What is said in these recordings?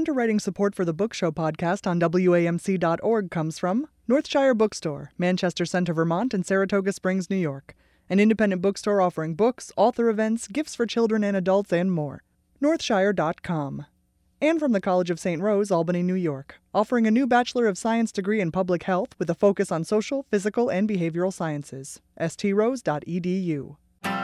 underwriting support for the Book Show podcast on WAMC.org comes from Northshire Bookstore, Manchester Center, Vermont, and Saratoga Springs, New York. An independent bookstore offering books, author events, gifts for children and adults, and more. Northshire.com. And from the College of St. Rose, Albany, New York, offering a new Bachelor of Science degree in Public Health with a focus on social, physical, and behavioral sciences. strose.edu.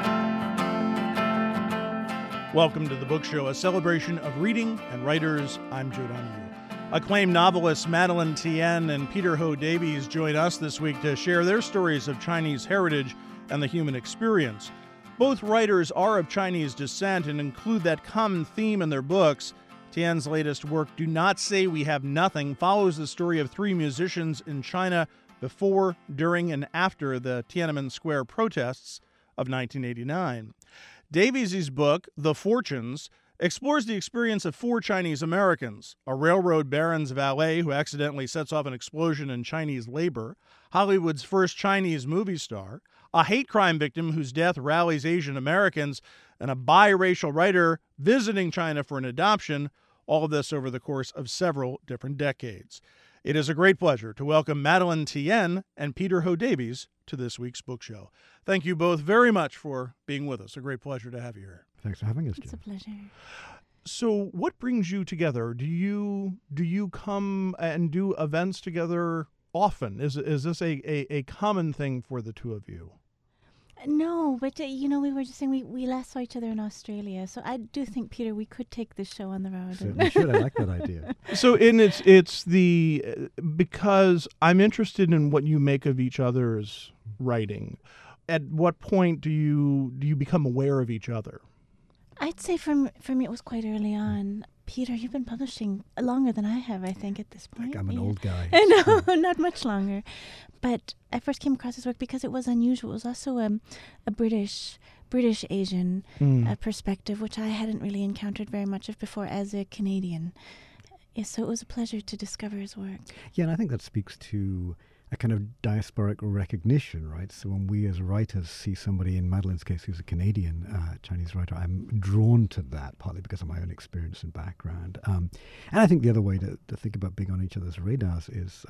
Welcome to The Book Show, a celebration of reading and writers. I'm Joe Donahue. Acclaimed novelists Madeleine Thien and Peter Ho Davies join us this week to share their stories of Chinese heritage and the human experience. Both writers are of Chinese descent and include that common theme in their books. Thien's latest work, Do Not Say We Have Nothing, follows the story of three musicians in China before, during, and after the Tiananmen Square protests of 1989. Davies' book, The Fortunes, explores the experience of four Chinese Americans: a railroad baron's valet who accidentally sets off an explosion in Chinese labor, Hollywood's first Chinese movie star, a hate crime victim whose death rallies Asian Americans, and a biracial writer visiting China for an adoption, all of this over the course of several different decades. It is a great pleasure to welcome Madeleine Thien and Peter Ho Davies to this week's book show. Thank you both very much for being with us. A great pleasure to have you here. Thanks for having us, Jim. It's a pleasure. So what brings you together? Do you come and do events together often? Is this a common thing for the two of you? No, but we were just saying we last saw each other in Australia, so I do think, Peter, we could take this show on the road. Certainly should. I like that idea. So, because I'm interested in what you make of each other's writing. At what point do you become aware of each other? I'd say for me it was quite early on. Peter, you've been publishing longer than I have, I think, at this point. I'm an old guy. No, not much longer. But I first came across his work because it was unusual. It was also a British Asian perspective, which I hadn't really encountered very much of before as a Canadian. Yeah, so it was a pleasure to discover his work. Yeah, and I think that speaks to a kind of diasporic recognition, right? So when we as writers see somebody, in Madeleine's case, who's a Canadian Chinese writer, I'm drawn to that, partly because of my own experience and background. And I think the other way to think about being on each other's radars is,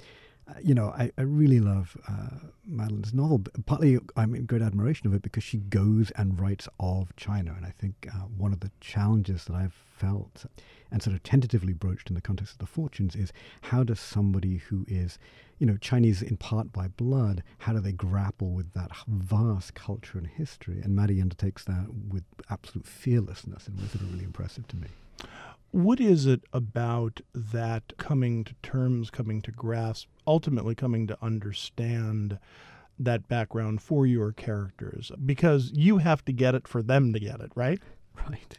I really love Madeleine's novel. Partly I'm in great admiration of it because she goes and writes of China. And I think one of the challenges that I've felt and sort of tentatively broached in the context of The Fortunes is, how does somebody who is, Chinese in part by blood, how do they grapple with that vast culture and history? And Maddie undertakes that with absolute fearlessness, and was sort of really impressive to me. What is it about that coming to terms, coming to grasp, ultimately coming to understand that background for your characters? Because you have to get it for them to get it, right? Right.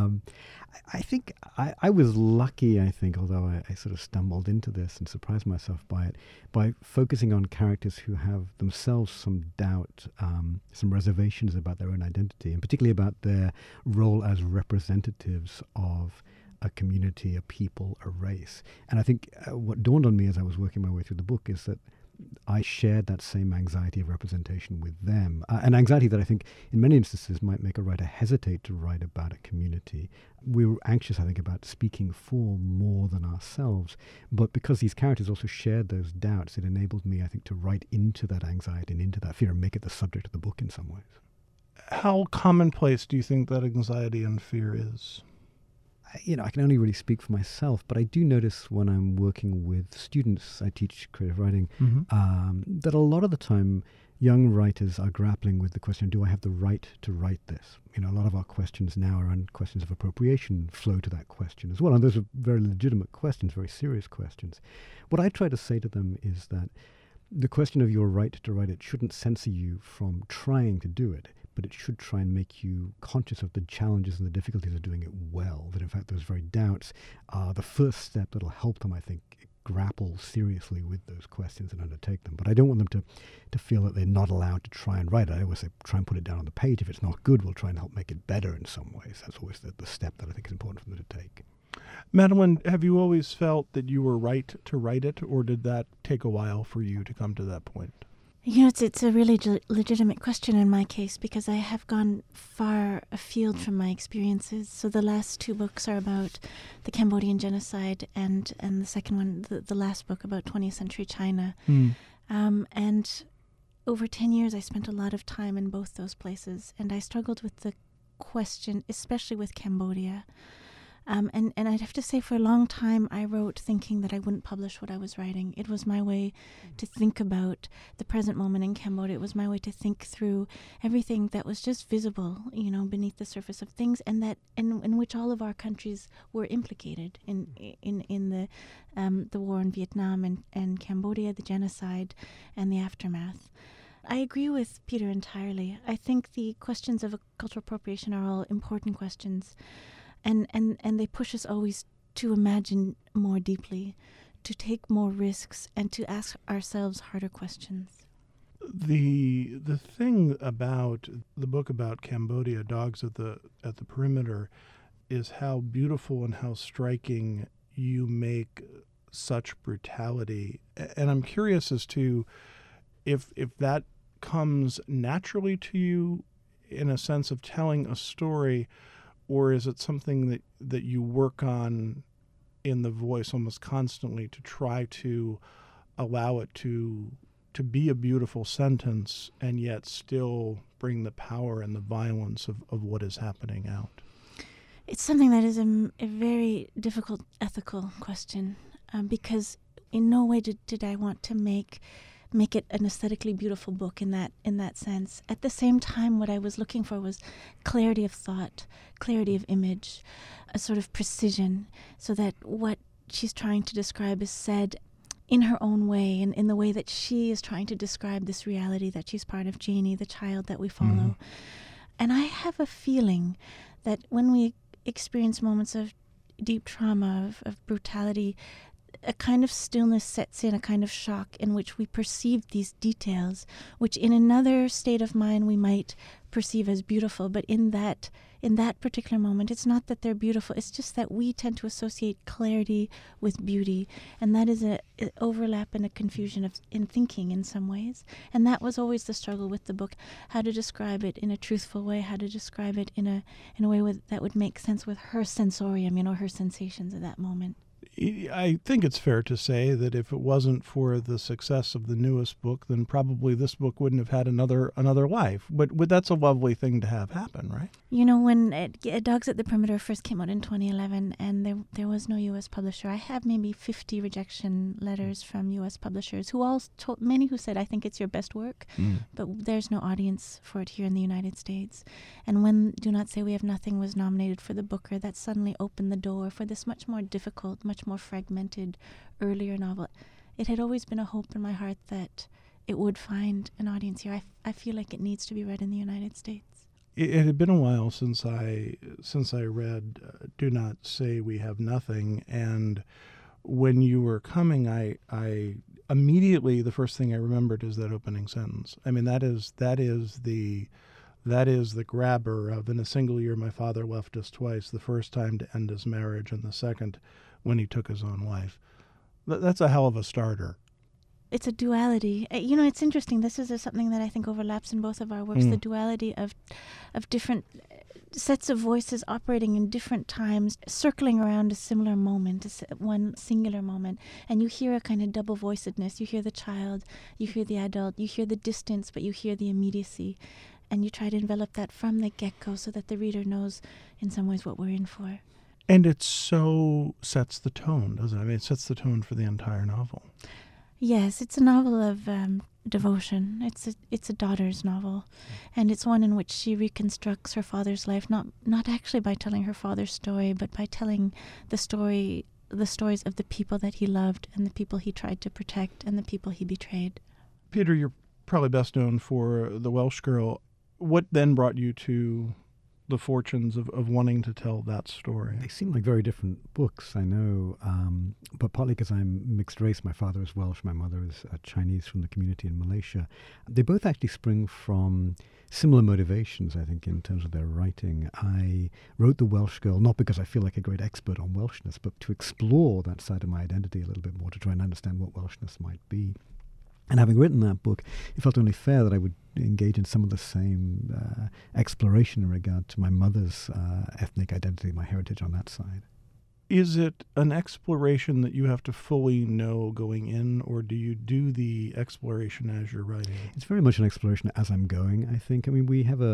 I think I was lucky, although I sort of stumbled into this and surprised myself by it, by focusing on characters who have themselves some doubt, some reservations about their own identity, and particularly about their role as representatives of a community, a people, a race. And I think what dawned on me as I was working my way through the book is that I shared that same anxiety of representation with them, an anxiety that I think in many instances might make a writer hesitate to write about a community. We were anxious, I think, about speaking for more than ourselves, but because these characters also shared those doubts, it enabled me, I think, to write into that anxiety and into that fear and make it the subject of the book in some ways. How commonplace do you think that anxiety and fear is? I can only really speak for myself, but I do notice when I'm working with students, I teach creative writing, that a lot of the time young writers are grappling with the question, do I have the right to write this? A lot of our questions now around questions of appropriation flow to that question as well. And those are very legitimate questions, very serious questions. What I try to say to them is that the question of your right to write it shouldn't censor you from trying to do it, but it should try and make you conscious of the challenges and the difficulties of doing it well. That in fact those very doubts are the first step that'll help them, I think, grapple seriously with those questions and undertake them. But I don't want them to feel that they're not allowed to try and write it. I always say, try and put it down on the page. If it's not good, we'll try and help make it better in some ways. That's always the step that I think is important for them to take. Madeleine, have you always felt that you were right to write it, or did that take a while for you to come to that point? It's a really legitimate question in my case, because I have gone far afield from my experiences. So the last 2 books are about the Cambodian genocide, and the second one, the last book, about 20th century China. And over 10 years, I spent a lot of time in both those places, and I struggled with the question, especially with Cambodia. And I'd have to say, for a long time, I wrote thinking that I wouldn't publish what I was writing. It was my way to think about the present moment in Cambodia. It was my way to think through everything that was just visible, beneath the surface of things, and that in which all of our countries were implicated in the war in Vietnam and Cambodia, the genocide, and the aftermath. I agree with Peter entirely. I think the questions of cultural appropriation are all important questions. And they push us always to imagine more deeply, to take more risks, and to ask ourselves harder questions. The thing about the book about Cambodia, Dogs at the Perimeter, is how beautiful and how striking you make such brutality. And I'm curious as to if that comes naturally to you in a sense of telling a story, or is it something that you work on in the voice almost constantly to try to allow it to be a beautiful sentence and yet still bring the power and the violence of what is happening out? It's something that is a very difficult ethical question, because in no way did I want to make it an aesthetically beautiful book in that sense. At the same time, what I was looking for was clarity of thought, clarity of image, a sort of precision, so that what she's trying to describe is said in her own way, and in the way that she is trying to describe this reality that she's part of, Janie, the child that we follow. Mm-hmm. And I have a feeling that when we experience moments of deep trauma, of brutality, a kind of stillness sets in, a kind of shock in which we perceive these details, which in another state of mind we might perceive as beautiful. But in that particular moment, it's not that they're beautiful. It's just that we tend to associate clarity with beauty. And that is an overlap and a confusion in thinking in some ways. And that was always the struggle with the book, how to describe it in a truthful way, how to describe it in a way that would make sense with her sensorium, her sensations at that moment. I think it's fair to say that if it wasn't for the success of the newest book, then probably this book wouldn't have had another life. But that's a lovely thing to have happen, right? When Dogs at the Perimeter first came out in 2011, and there was no U.S. publisher, I have maybe 50 rejection letters from U.S. publishers who all told, many who said, I think it's your best work, but there's no audience for it here in the United States. And when Do Not Say We Have Nothing was nominated for the Booker, that suddenly opened the door for this much more difficult, much more fragmented earlier novel. It had always been a hope in my heart that it would find an audience here. I feel like it needs to be read in the United States. It had been a while since I read Do Not Say We Have Nothing, and when you were coming, I immediately, the first thing I remembered is that opening sentence. I mean, that is the grabber of, in a single year my father left us twice, the first time to end his marriage and the second when he took his own wife. That's a hell of a starter. It's a duality. It's interesting. This is something that I think overlaps in both of our works, the duality of different sets of voices operating in different times, circling around a similar moment, one singular moment. And you hear a kind of double voicedness. You hear the child, you hear the adult, you hear the distance, but you hear the immediacy. And you try to envelop that from the get-go so that the reader knows in some ways what we're in for. And it so sets the tone, doesn't it? I mean, it sets the tone for the entire novel. Yes, it's a novel of devotion. It's a daughter's novel, and it's one in which she reconstructs her father's life, not actually by telling her father's story, but by telling the stories of the people that he loved and the people he tried to protect and the people he betrayed. Peter, you're probably best known for The Welsh Girl. What then brought you to the fortunes of wanting to tell that story? They seem like very different books, I know, but partly because I'm mixed race. My father is Welsh, my mother is Chinese from the community in Malaysia. They both actually spring from similar motivations, I think, in terms of their writing. I wrote The Welsh Girl not because I feel like a great expert on Welshness, but to explore that side of my identity a little bit more, to try and understand what Welshness might be. And having written that book, it felt only fair that I would engage in some of the same exploration in regard to my mother's ethnic identity, my heritage on that side. Is it an exploration that you have to fully know going in, or do you do the exploration as you're writing? It's very much an exploration as I'm going, I think. I mean, we have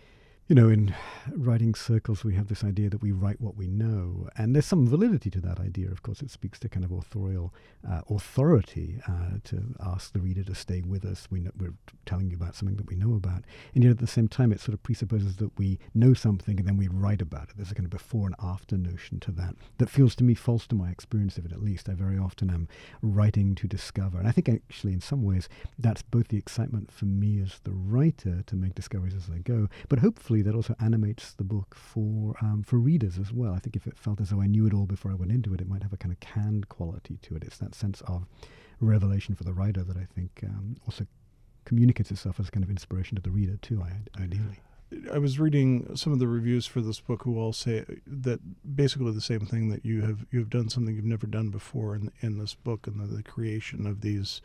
in writing circles, we have this idea that we write what we know, and there's some validity to that idea. Of course, it speaks to kind of authorial authority to ask the reader to stay with us. We're telling you about something that we know about, and yet at the same time, it sort of presupposes that we know something and then we write about it. There's a kind of before and after notion to that feels to me false to my experience of it, at least. I very often am writing to discover, and I think actually in some ways that's both the excitement for me as the writer to make discoveries as I go, but hopefully that also animates the book for readers as well. I think if it felt as though I knew it all before I went into it, it might have a kind of canned quality to it. It's that sense of revelation for the writer that I think also communicates itself as a kind of inspiration to the reader too, ideally. I was reading some of the reviews for this book who all say that basically the same thing, that you have done something you've never done before in this book, and the creation of these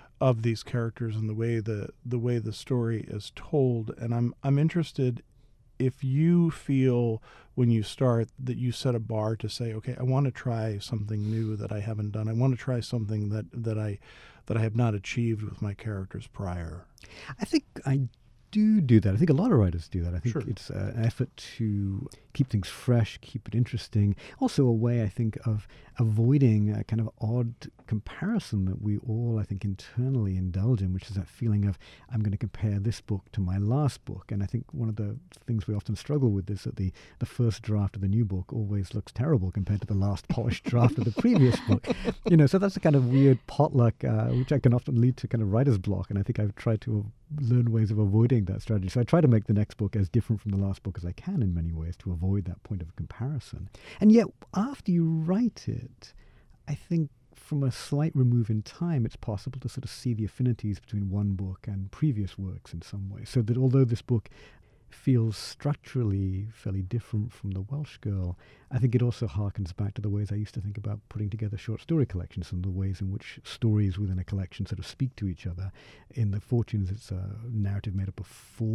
characters and the way the story is told. And I'm interested if you feel when you start that you set a bar to say, okay, I want to try something new that I haven't done. I want to try something that I have not achieved with my characters prior. I think I do that. I think a lot of writers do that. I think Sure. It's an effort to keep things fresh, keep it interesting. Also a way, I think, of avoiding a kind of odd comparison that we all, I think, internally indulge in, which is that feeling of, I'm going to compare this book to my last book. And I think one of the things we often struggle with is that the first draft of the new book always looks terrible compared to the last polished draft of the previous book. So that's a kind of weird potluck, which I can often lead to kind of writer's block. And I think I've tried to learn ways of avoiding that strategy. So I try to make the next book as different from the last book as I can in many ways to avoid that point of comparison. And yet, after you write it, I think from a slight remove in time, it's possible to sort of see the affinities between one book and previous works in some way. So that although this book feels structurally fairly different from The Welsh Girl, I think it also harkens back to the ways I used to think about putting together short story collections and the ways in which stories within a collection sort of speak to each other. In The Fortunes, it's a narrative made up of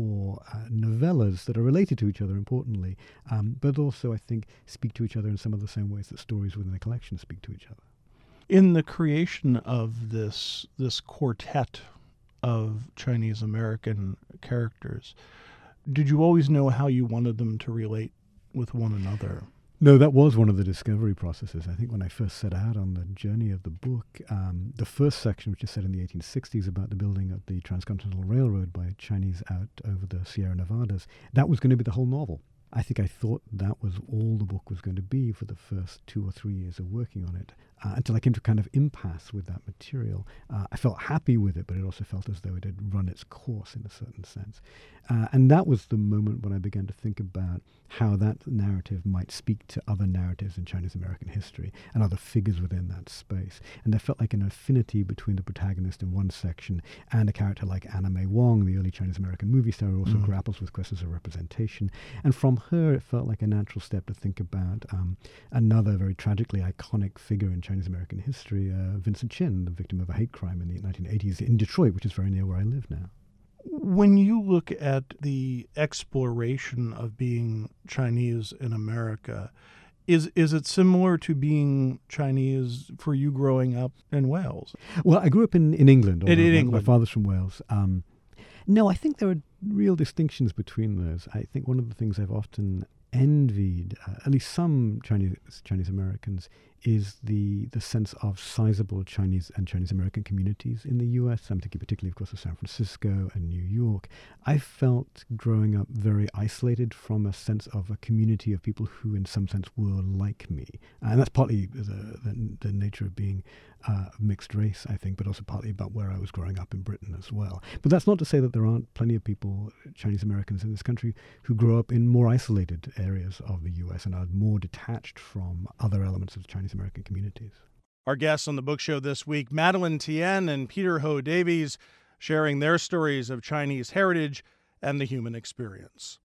4 novellas that are related to each other, importantly, but also, I think, speak to each other in some of the same ways that stories within a collection speak to each other. In the creation of this quartet of Chinese American characters, did you always know how you wanted them to relate with one another? No, that was one of the discovery processes. I think when I first set out on the journey of the book, the first section, which is set in the 1860s about the building of the Transcontinental Railroad by Chinese out over the Sierra Nevadas, that was going to be the whole novel. I think I thought that was all the book was going to be for the first 2 or 3 years of working on it, until I came to kind of impasse with that material. I felt happy with it, but it also felt as though it had run its course in a certain sense. And that was the moment when I began to think about how that narrative might speak to other narratives in Chinese American history and other figures within that space. And there felt like an affinity between the protagonist in one section and a character like Anna May Wong, the early Chinese American movie star, who also grapples with questions of representation. And from her, it felt like a natural step to think about another very tragically iconic figure in Chinese American history, Vincent Chin, the victim of a hate crime in the 1980s in Detroit, which is very near where I live now. When you look at the exploration of being Chinese in America, is it similar to being Chinese for you growing up in Wales? Well, I grew up in England. In My England. father's from Wales. No, I think there are real distinctions between those. I think one of the things I've often envied, at least some Chinese Americans, is the sense of sizable Chinese and Chinese American communities in the U.S. I'm thinking particularly, of course, of San Francisco and New York. I felt growing up very isolated from a sense of a community of people who, in some sense, were like me. And that's partly the nature of being mixed race, I think, but also partly about where I was growing up in Britain as well. But that's not to say that there aren't plenty of people, Chinese Americans in this country, who grow up in more isolated areas of the U.S. and are more detached from other elements of Chinese American communities. Our guests on the book show this week, Madeline Tien and Peter Ho Davies, sharing their stories of Chinese heritage and the human experience.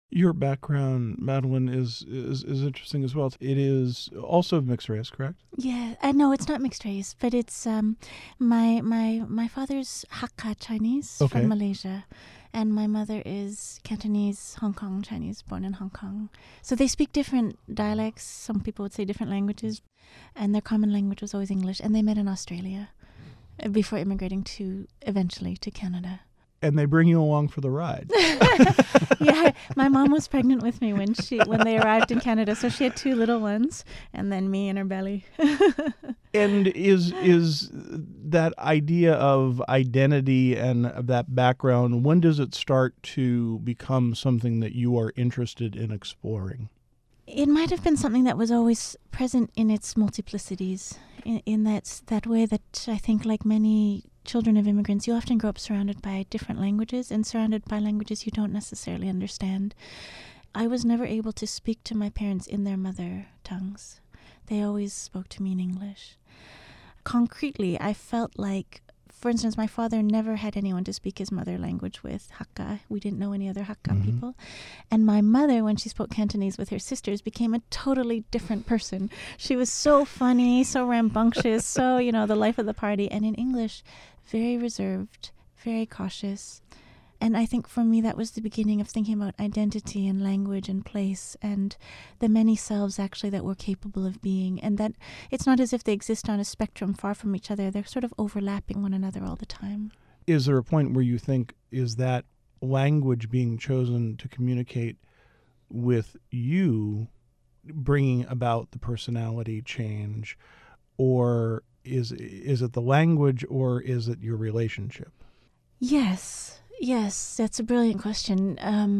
Your background, Madeline, is interesting as well. It is also mixed race, correct? Yeah, no, it's not mixed race, but it's my father's Hakka Chinese Okay. from Malaysia, and my mother is Cantonese Hong Kong Chinese, born in Hong Kong. So they speak different dialects. Some people would say different languages, and their common language was always English. And they met in Australia before immigrating eventually to Canada. And they bring you along for the ride. Yeah, my mom was pregnant with me when they arrived in Canada, so she had 2 little ones, and then me in her belly. And is that idea of identity and of that background, when does it start to become something that you are interested in exploring? It might have been something that was always present in its multiplicities, in that way that I think, like many children of immigrants, you often grow up surrounded by different languages and surrounded by languages you don't necessarily understand. I was never able to speak to my parents in their mother tongues. They always spoke to me in English. Concretely, I felt like, for instance, my father never had anyone to speak his mother language with, Hakka. We didn't know any other Hakka people. And my mother, when she spoke Cantonese with her sisters, became a totally different person. She was so funny, so rambunctious, so, the life of the party. And in English, very reserved, very cautious. And I think for me that was the beginning of thinking about identity and language and place and the many selves actually that we're capable of being. And that it's not as if they exist on a spectrum far from each other. They're sort of overlapping one another all the time. Is there a point where you think, is that language being chosen to communicate with you bringing about the personality change? Or is it the language, or is it your relationship? Yes, that's a brilliant question.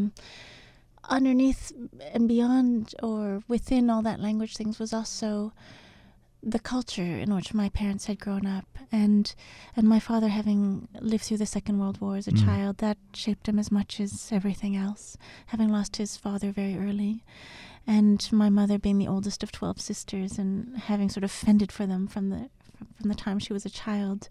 Underneath and beyond or within all that language things was also the culture in which my parents had grown up, and my father having lived through the Second World War as a child, that shaped him as much as everything else, having lost his father very early, and my mother being the oldest of 12 sisters and having sort of fended for them from the time she was a child.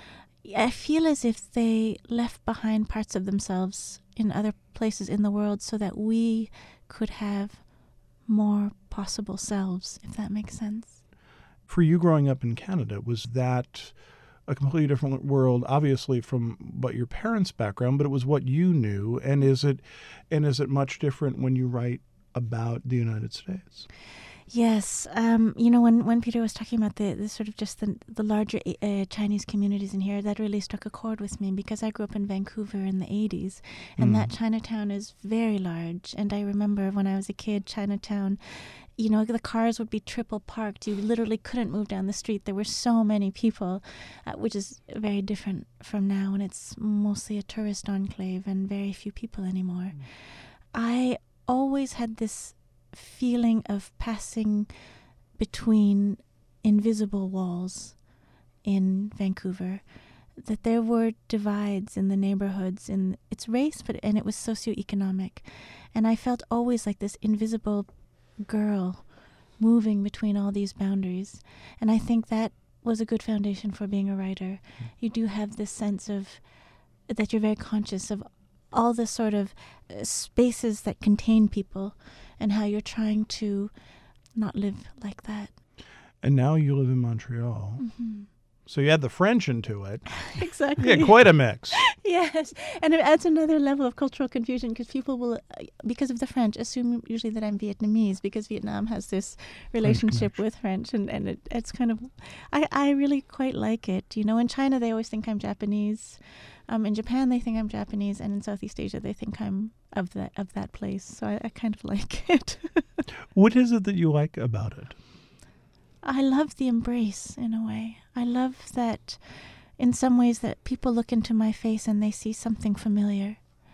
I feel as if they left behind parts of themselves in other places in the world so that we could have more possible selves, if that makes sense. For you growing up in Canada, was that a completely different world, obviously from what your parents' background, but it was what you knew? And is it much different when you write about the United States? Yes. When Peter was talking about the sort of just the larger Chinese communities in here, that really struck a chord with me because I grew up in Vancouver in the 80s, and that Chinatown is very large. And I remember when I was a kid, Chinatown, the cars would be triple parked. You literally couldn't move down the street. There were so many people, which is very different from now, and it's mostly a tourist enclave and very few people anymore. I always had this feeling of passing between invisible walls in Vancouver, that there were divides in the neighborhoods, in its race, and it was socioeconomic. And I felt always like this invisible girl moving between all these boundaries. And I think that was a good foundation for being a writer. You do have this sense of that you're very conscious of all the sort of spaces that contain people and how you're trying to not live like that. And now you live in Montreal. So you add the French into it. Exactly. Yeah, quite a mix. Yes. And it adds another level of cultural confusion because people will, because of the French, assume usually that I'm Vietnamese because Vietnam has this relationship with French. And it's kind of, I really quite like it. In China, they always think I'm Japanese. In Japan, they think I'm Japanese. And in Southeast Asia, they think I'm of that place. So I kind of like it. What is it that you like about it? I love the embrace, in a way. I love that, in some ways, that people look into my face and they see something familiar.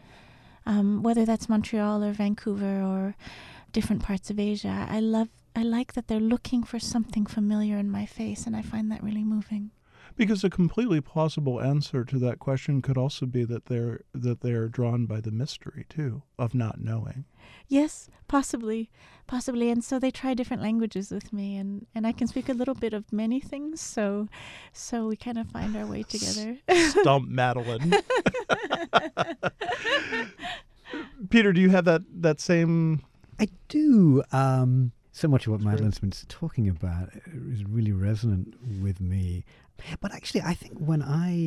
Whether that's Montreal or Vancouver or different parts of Asia, I like that they're looking for something familiar in my face, and I find that really moving. Because a completely plausible answer to that question could also be that they're drawn by the mystery too of not knowing. Yes, possibly, and so they try different languages with me, and I can speak a little bit of many things, so we kind of find our way together. Stump Madeline. Peter, do you have that same? I do. So much of what Madeleine's been talking about is really resonant with me. But actually, I think when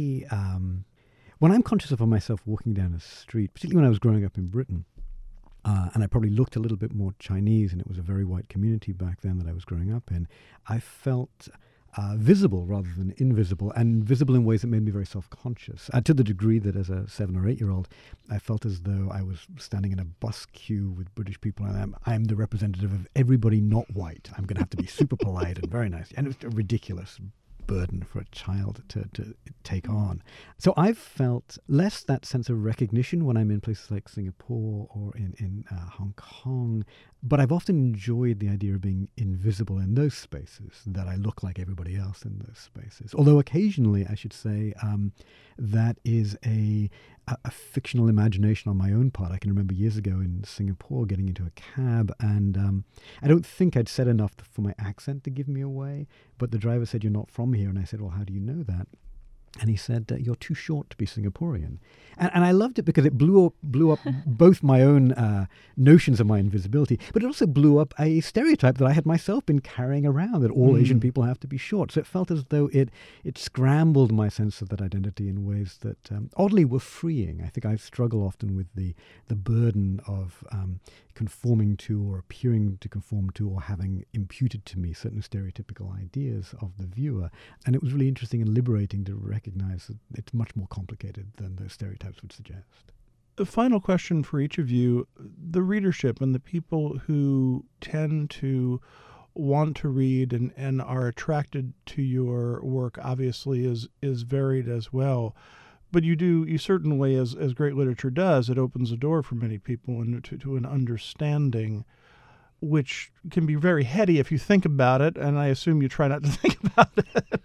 I'm conscious of myself walking down a street, particularly when I was growing up in Britain, and I probably looked a little bit more Chinese, and it was a very white community back then that I was growing up in, I felt visible rather than invisible, and visible in ways that made me very self-conscious, to the degree that as a 7 or 8-year-old, I felt as though I was standing in a bus queue with British people, and I'm the representative of everybody not white. I'm going to have to be super polite and very nice. And it was a ridiculous burden for a child to take on. So I've felt less that sense of recognition when I'm in places like Singapore or in Hong Kong, but I've often enjoyed the idea of being invisible in those spaces, that I look like everybody else in those spaces. Although occasionally, I should say, that is a fictional imagination on my own part. I can remember years ago in Singapore getting into a cab, and I don't think I'd said enough for my accent to give me away, but the driver said, "You're not from here." And I said, "Well, how do you know that?" And he said, "You're too short to be Singaporean." And I loved it because it blew up both my own notions of my invisibility, but it also blew up a stereotype that I had myself been carrying around, that all Asian people have to be short. So it felt as though it scrambled my sense of that identity in ways that oddly were freeing. I think I struggle often with the burden of conforming to or appearing to conform to or having imputed to me certain stereotypical ideas of the viewer. And it was really interesting and liberating to recognize that it's much more complicated than those stereotypes would suggest. A final question for each of you. The readership and the people who tend to want to read and are attracted to your work obviously is varied as well. But you certainly, as great literature does, it opens a door for many people to an understanding which can be very heady if you think about it, and I assume you try not to think about it.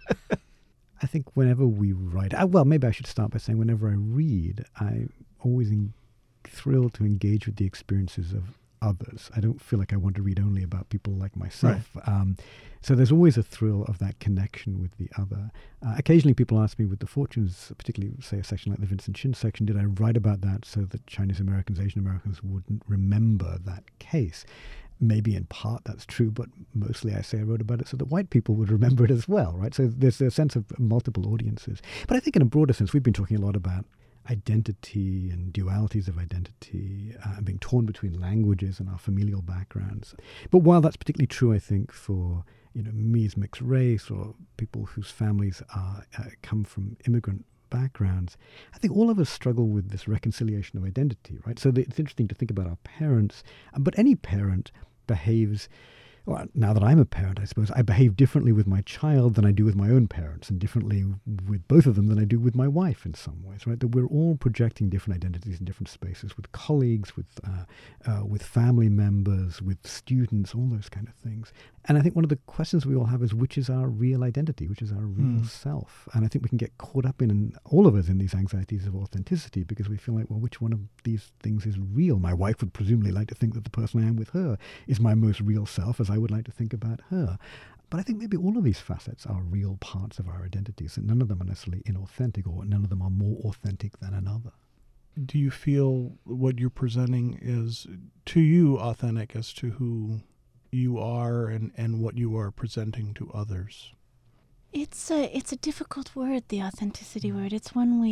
I think whenever we write, well, maybe I should start by saying whenever I read, I'm always thrilled to engage with the experiences of others. I don't feel like I want to read only about people like myself. Right. So there's always a thrill of that connection with the other. Occasionally people ask me with The Fortunes, particularly, say, a section like the Vincent Chin section, did I write about that so that Chinese Americans, Asian Americans wouldn't remember that case? Maybe in part that's true, but mostly I say I wrote about it so that white people would remember it as well, right? So there's a sense of multiple audiences. But I think in a broader sense, we've been talking a lot about identity and dualities of identity, and being torn between languages and our familial backgrounds. But while that's particularly true, I think, for me as mixed race or people whose families come from immigrant backgrounds, I think all of us struggle with this reconciliation of identity, right? So it's interesting to think about our parents, but any parent behaves, well, now that I'm a parent, I suppose, I behave differently with my child than I do with my own parents, and differently with both of them than I do with my wife in some ways, right? That we're all projecting different identities in different spaces, with colleagues, with family members, with students, all those kind of things. And I think one of the questions we all have is, which is our real identity, which is our real self? And I think we can get caught up all of us, in these anxieties of authenticity, because we feel like, well, which one of these things is real? My wife would presumably like to think that the person I am with her is my most real self, as I would like to think about her. But I think maybe all of these facets are real parts of our identities, and none of them are necessarily inauthentic, or none of them are more authentic than another. Do you feel what you're presenting is, to you, authentic as to who you are and what you are presenting to others? It's a difficult word, the authenticity word. It's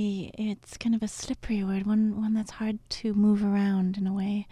kind of a slippery word, one that's hard to move around in a way.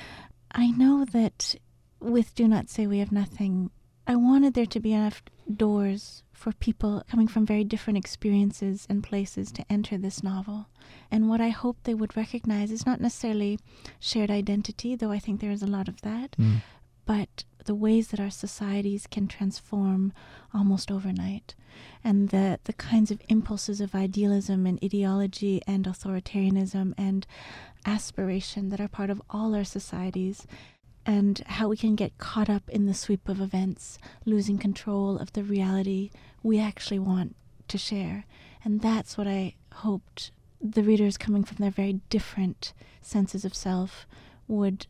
I know that with Do Not Say We Have Nothing, I wanted there to be enough doors for people coming from very different experiences and places to enter this novel. And what I hope they would recognize is not necessarily shared identity, though I think there is a lot of that, but the ways that our societies can transform almost overnight, and the kinds of impulses of idealism and ideology and authoritarianism and aspiration that are part of all our societies, and how we can get caught up in the sweep of events, losing control of the reality we actually want to share. And that's what I hoped the readers, coming from their very different senses of self, would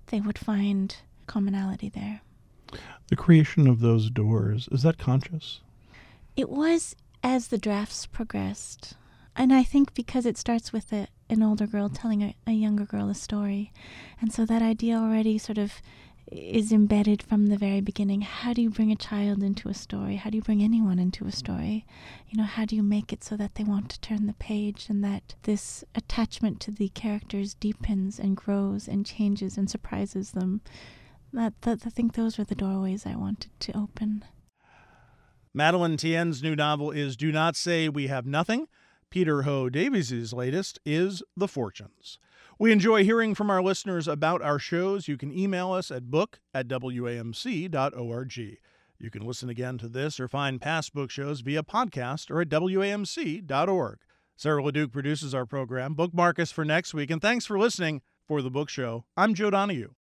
find commonality there. The creation of those doors, is that conscious? It was as the drafts progressed. And I think because it starts with an older girl telling a younger girl a story. And so that idea already sort of is embedded from the very beginning. How do you bring a child into a story? How do you bring anyone into a story? How do you make it so that they want to turn the page and that this attachment to the characters deepens and grows and changes and surprises them? I think those were the doorways I wanted to open. Madeleine Tien's new novel is Do Not Say We Have Nothing. Peter Ho Davies' latest is The Fortunes. We enjoy hearing from our listeners about our shows. You can email us at book@wamc.org. You can listen again to this or find past book shows via podcast or at wamc.org. Sarah LeDuc produces our program. Bookmark us for next week. And thanks for listening for The Book Show. I'm Joe Donahue.